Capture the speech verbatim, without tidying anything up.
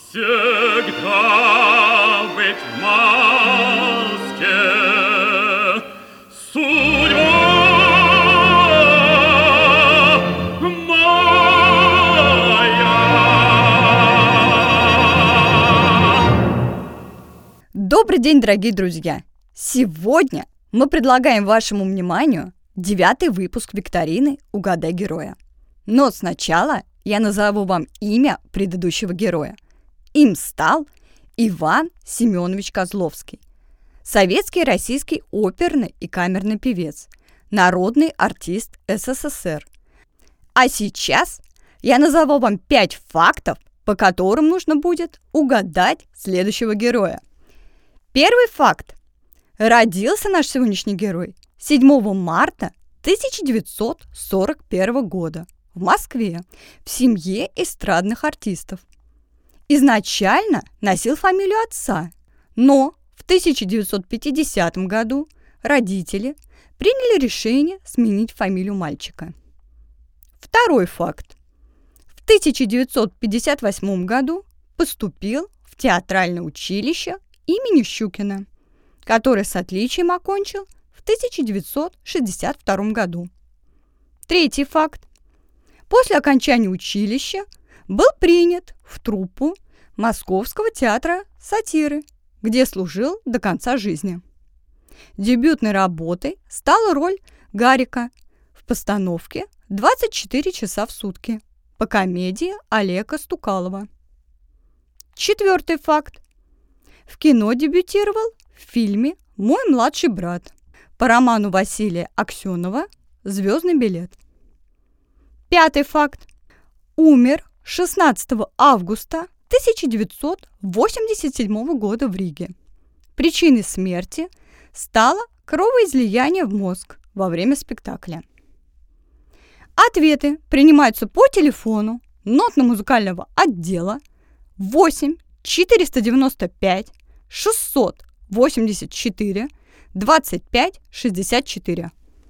Всегда быть в маске судьба моя. Добрый день, дорогие друзья! Сегодня мы предлагаем вашему вниманию девятый выпуск викторины «Угадай героя». Но сначала я назову вам имя предыдущего героя. Им стал Иван Семенович Козловский, советский российский оперный и камерный певец, народный артист СССР. А сейчас я назову вам пять фактов, по которым нужно будет угадать следующего героя. Первый факт. Родился наш сегодняшний герой седьмого марта тысяча девятьсот сорок первого года в Москве в семье эстрадных артистов. Изначально носил фамилию отца, но в тысяча девятьсот пятидесятом году родители приняли решение сменить фамилию мальчика. Второй факт. В тысяча девятьсот пятьдесят восьмом году поступил в театральное училище имени Щукина, который с отличием окончил в тысяча девятьсот шестьдесят втором году. Третий факт. После окончания училища был принят в труппу Московского театра сатиры, где служил до конца жизни. Дебютной работой стала роль Гарика в постановке «двадцать четыре часа в сутки» по комедии Олега Стукалова. Четвертый факт. В кино дебютировал в фильме «Мой младший брат» по роману Василия Аксенова «Звездный билет». Пятый факт. Умер шестнадцатого августа тысяча девятьсот восемьдесят седьмого года в Риге. Причиной смерти стало кровоизлияние в мозг во время спектакля. Ответы принимаются по телефону нотно-музыкального отдела восемь четыреста девяносто пять шестьсот восемьдесят четыре двадцать пять шестьдесят четыре.